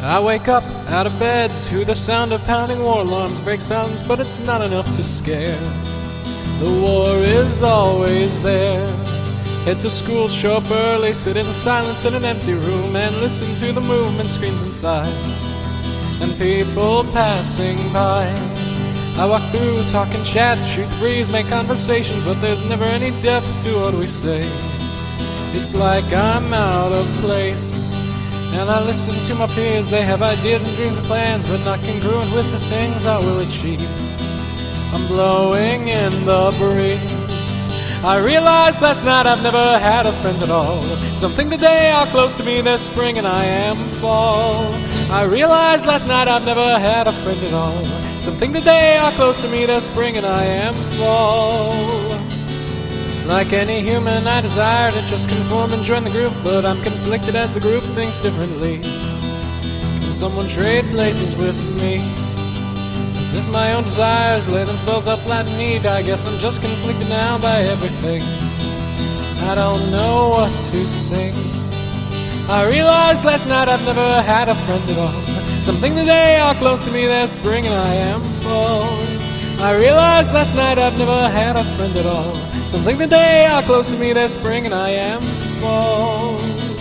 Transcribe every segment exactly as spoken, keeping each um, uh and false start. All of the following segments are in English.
I wake up out of bed to the sound of pounding war alarms. Break silence, but it's not enough to scare. The war is always there. Head to school, show up early, sit in silence in an empty room and listen to the movement, screams and sighs, and people passing by. I walk through, talk and chat, shoot the breeze, make conversations, but there's never any depth to what we say. It's like I'm out of place, and I listen to my peers. They have ideas and dreams and plans, but not congruent with the things I will achieve. I'm blowing in the breeze. I realized last night I've never had a friend at all. Something today are close to me, they're spring and I am fall. I realized last night I've never had a friend at all. Something today are close to me, they're spring and I am fall. Like any human, I desire to just conform and join the group, but I'm conflicted as the group thinks differently. Can someone trade places with me? As if my own desires lay themselves up flat in need. I guess I'm just conflicted now by everything. I don't know what to sing. I realized last night I've never had a friend at all. Something today are close to me, they're spring and I am fall. I realized last night I've never had a friend at all. Something today are close to me, they're spring and I am fall.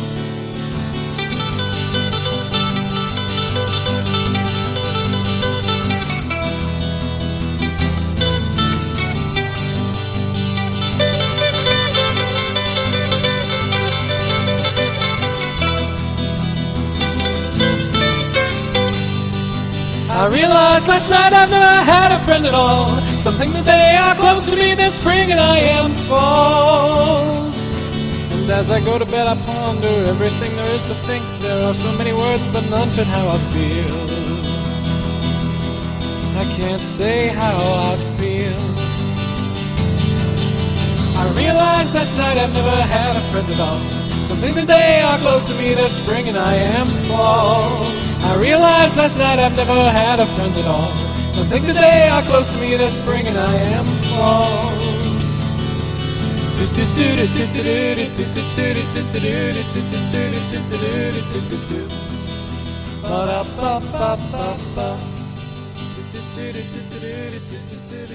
I realized last night I've never had a friend at all. Something that they are close to me this spring and I am fall. And as I go to bed I ponder everything there is to think. There are so many words but none fit how I feel. I can't say how I feel. I realized last night I've never had a friend at all. Something that they are close to me this spring and I am fall. I realized last night I've never had a friend at all. Something today are close to me this spring and I am fall. Ba-da-ba-ba-ba-ba.